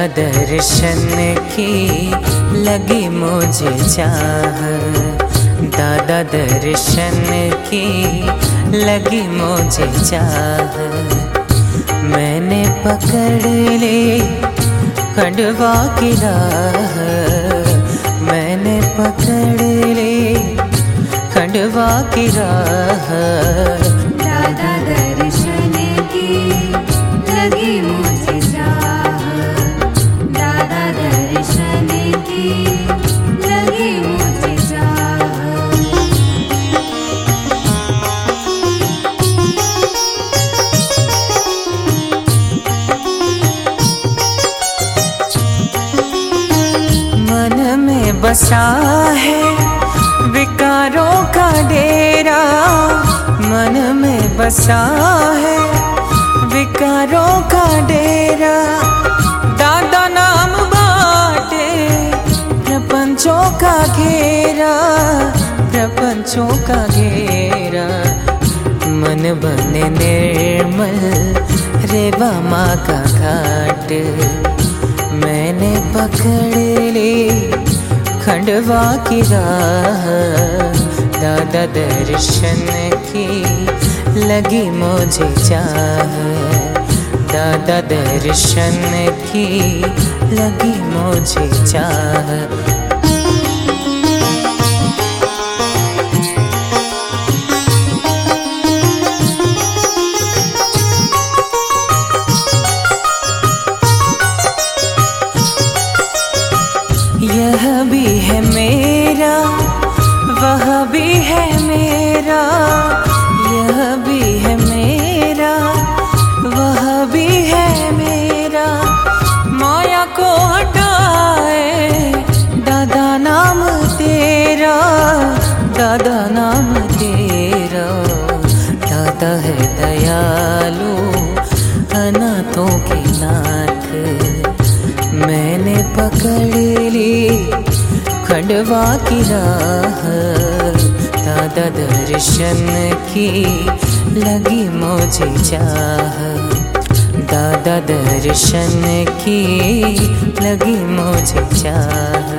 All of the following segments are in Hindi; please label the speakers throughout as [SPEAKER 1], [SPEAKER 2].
[SPEAKER 1] दर्शन की लगी मुझे चाह, दादा दर्शन की लगी मुझे चाह। मैंने पकड़ ली खंडवा की राह, मैंने पकड़ ली खंडवा की राह।
[SPEAKER 2] दादा दर्शन की लगी मुझे चाह, दादा दर्शन की लगी मुझे चाह।
[SPEAKER 1] मन में बसा है विकारों का डेरा, मन में बसा है विकारों का डेरा। दादा नाम बाटे प्रपंचों का घेरा, प्रपंचों का घेरा। मन बने निर्मल रेवा माँ का घाट, मैंने पकड़ ली खंडवा की राह। दादा दर्शन की लगी मुझे चाह, दादा दर्शन की लगी मुझे चाह। यह भी है मेरा, वह भी है मेरा, यह भी है मेरा, वह भी है मेरा। माया को हटाए दादा नाम तेरा, दादा नाम तेरा। दादा है दयालु अनाथों के नाथ, मैंने पकड़ ली खंडवा की राह। दादा दर्शन की लगी मुझे चाह, दादा दर्शन की लगी मुझे चाह।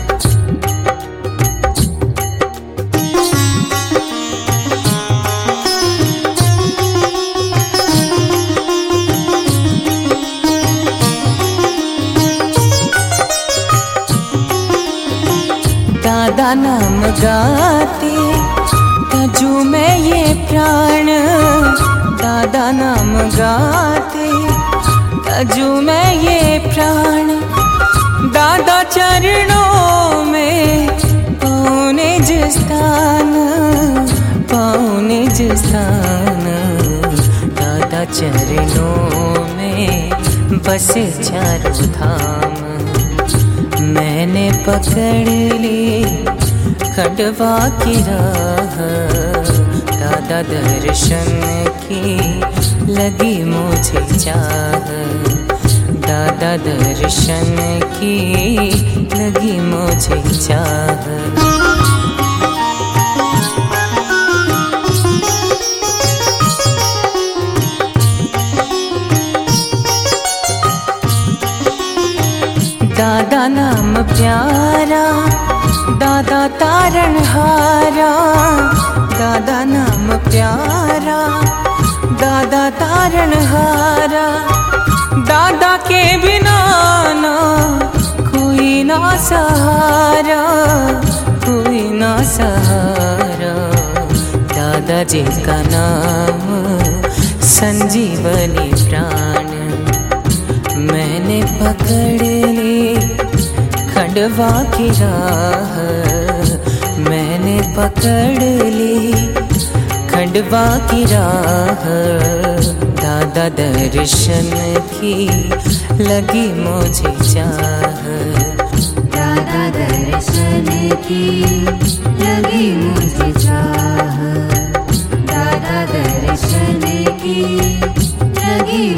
[SPEAKER 1] दादा नाम गाते तजू में ये प्राण, दादा नाम गाते तजू में ये प्राण। दादा चरणों में पाऊं निज स्थान, पाऊं निज स्थान। दादा चरणों में बसे चारों धाम, मैंने पकड़ ली खंडवा की राह। दादा दर्शन की लगी मुझे चाह, दादा दर्शन की लगी मुझे चाह। दादा नाम प्यारा, दादा तारणहारा, दादा नाम प्यारा, दादा तारणहारा। दादा के बिना ना कोई ना सहारा, कोई ना सहारा। दादा जी का नाम संजीवनी प्राण, मैंने पकड़ ली खंडवा की राह। मैंने पकड़ ली खंडवा की राह। दादा दर्शन की लगी मुझे चाह,
[SPEAKER 2] दादा दर्शन की लगी मुझे चाह, दादा दर्शन की लगी